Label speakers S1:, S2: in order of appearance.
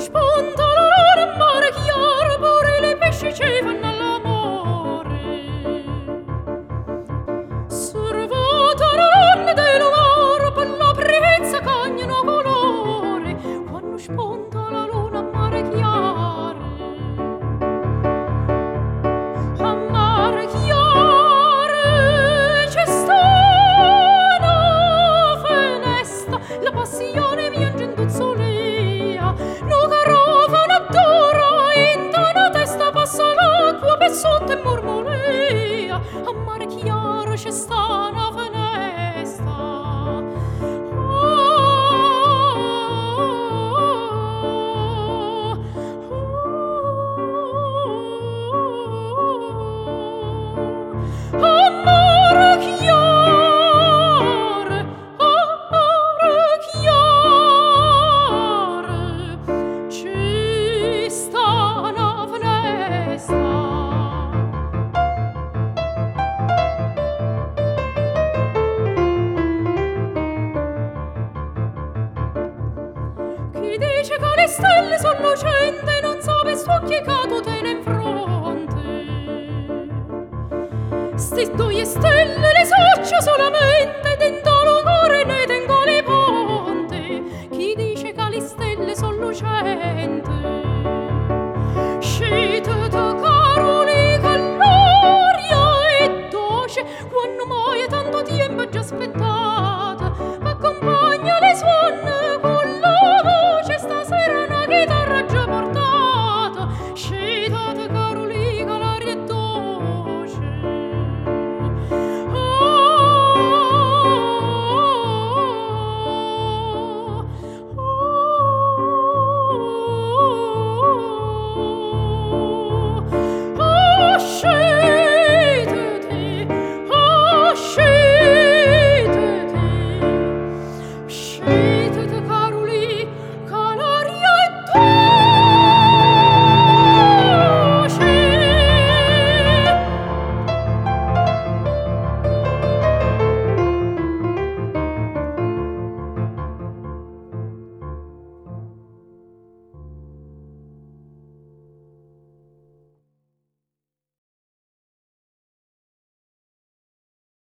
S1: spunta la luna in mare chiaro, pure le pesci ci fanno all'amore. Sorvata la luna del lugar, per la prezza cagnano colore, quando spunta la luna in mare chiaro. A mare chiaro c'è sta una finestra, la passione mi ingentuzzolia, no garofano adoro, in una testa passa l'acqua per sotto e mormorea. A mare chiaro c'è sta una finestra. Amore chiaro, ci sta una finestra. Chi dice che le stelle sono lucente non sa per occhi cadute in fronte. Sti due stelle le soccio solamente